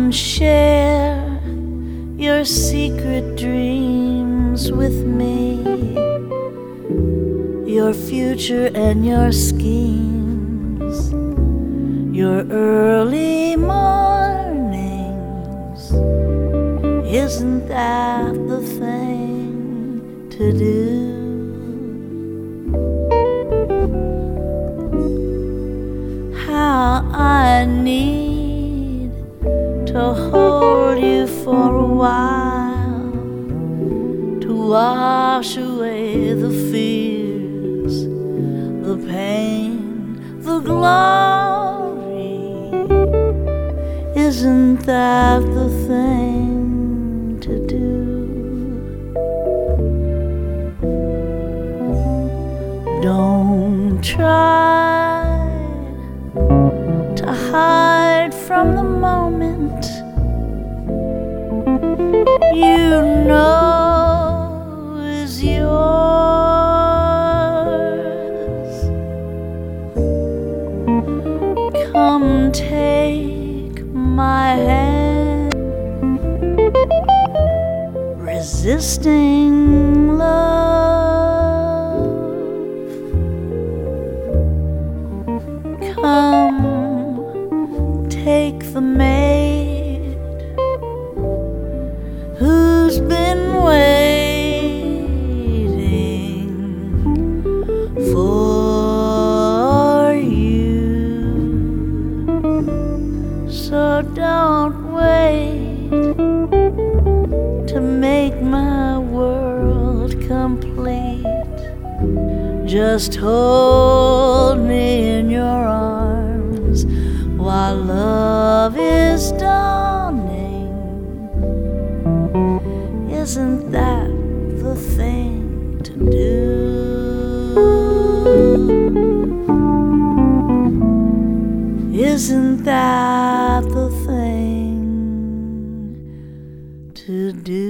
and share your secret dreams with me, your future and your schemes, your early mornings. Isn't that the thing to do? How I need to hold you for a while, to wash away the fears, the pain, the glory. Isn't that the thing to do? Don't try to hide from the moment you know is yours. Come take my hand, resisting love. Come take the maid who's been waiting for you. So don't wait to make my world complete. Just hold me in your arms while love is dawning. Isn't that the thing to do? Isn't that the thing to do?